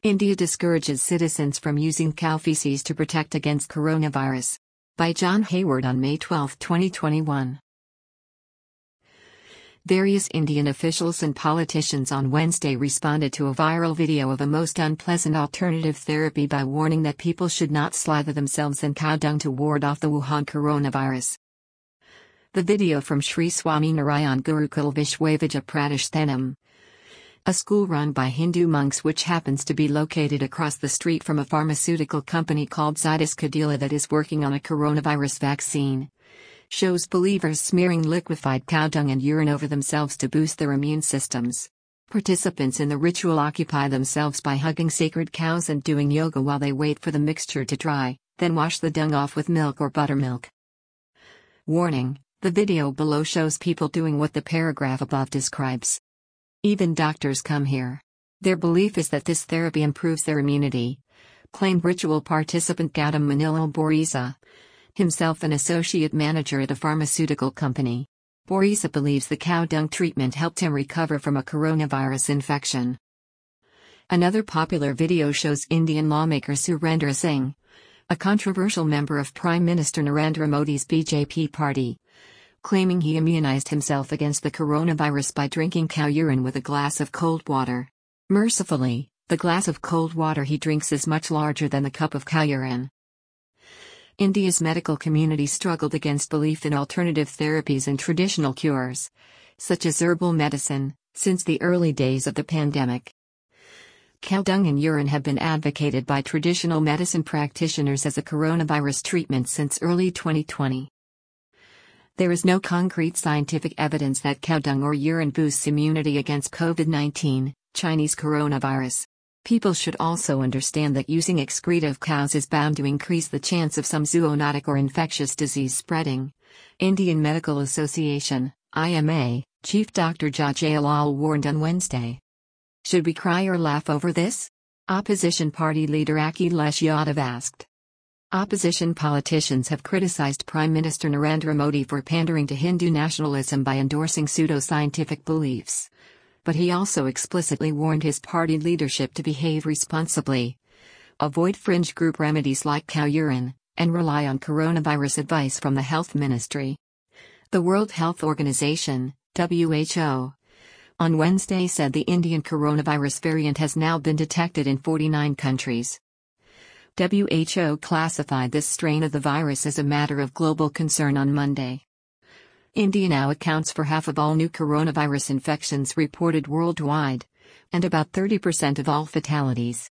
India discourages citizens from using cow feces to protect against coronavirus. By John Hayward on May 12, 2021. Various Indian officials and politicians on Wednesday responded to a viral video of a most unpleasant alternative therapy by warning that people should not slather themselves in cow dung to ward off the Wuhan coronavirus. The video from Sri Swaminarayan Gurukul Vishwavijaya Pratishtanam, a school run by Hindu monks which happens to be located across the street from a pharmaceutical company called Zydus Cadila that is working on a coronavirus vaccine, shows believers smearing liquefied cow dung and urine over themselves to boost their immune systems. Participants in the ritual occupy themselves by hugging sacred cows and doing yoga while they wait for the mixture to dry, then wash the dung off with milk or buttermilk. Warning: the video below shows people doing what the paragraph above describes. Even doctors come here. Their belief is that this therapy improves their immunity, claimed ritual participant Gautam Manilal Borisa, himself an associate manager at a pharmaceutical company. Borisa believes the cow dung treatment helped him recover from a coronavirus infection. Another popular video shows Indian lawmaker Surendra Singh, a controversial member of Prime Minister Narendra Modi's BJP party, claiming he immunized himself against the coronavirus by drinking cow urine with a glass of cold water. Mercifully, the glass of cold water he drinks is much larger than the cup of cow urine. India's medical community struggled against belief in alternative therapies and traditional cures, such as herbal medicine, since the early days of the pandemic. Cow dung and urine have been advocated by traditional medicine practitioners as a coronavirus treatment since early 2020. There is no concrete scientific evidence that cow dung or urine boosts immunity against COVID-19, Chinese coronavirus. People should also understand that using excreta of cows is bound to increase the chance of some zoonotic or infectious disease spreading. Indian Medical Association, IMA, Chief Dr. Jayalal warned on Wednesday. Should we cry or laugh over this? Opposition party leader Akhilesh Yadav asked. Opposition politicians have criticized Prime Minister Narendra Modi for pandering to Hindu nationalism by endorsing pseudo-scientific beliefs. But he also explicitly warned his party leadership to behave responsibly, avoid fringe group remedies like cow urine, and rely on coronavirus advice from the health ministry. The World Health Organization, WHO, on Wednesday said the Indian coronavirus variant has now been detected in 49 countries. WHO classified this strain of the virus as a matter of global concern on Monday. India now accounts for half of all new coronavirus infections reported worldwide, and about 30% of all fatalities.